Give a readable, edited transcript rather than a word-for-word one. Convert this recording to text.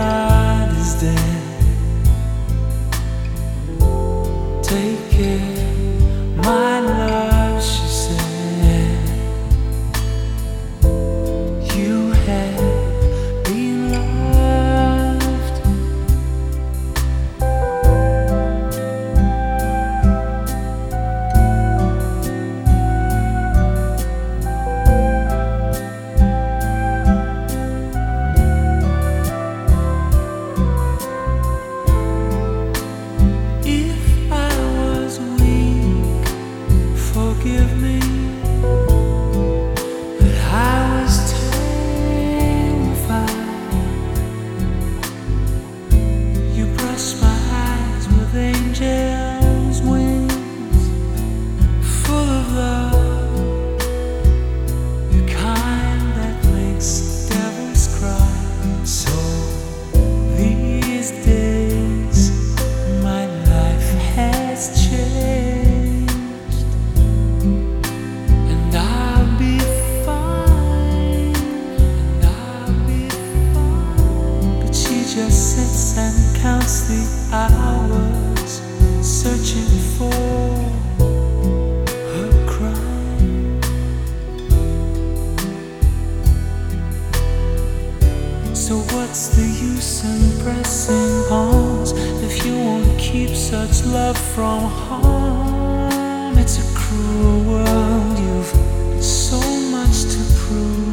heart is dead. Take care, my love, she said. You have been loved. If I was weak, forgive me, but I was terrified. You brushed my eyes with angels' wings, full of love, the kind that makes devils cry. So these days my life has changed, and I'll be fine, and I'll be fine. But she just sits and counts the hours, searching for her crime. So what's the use in pressing pawns if you won't keep such love from harm? It's a cruel world, you've so much to prove.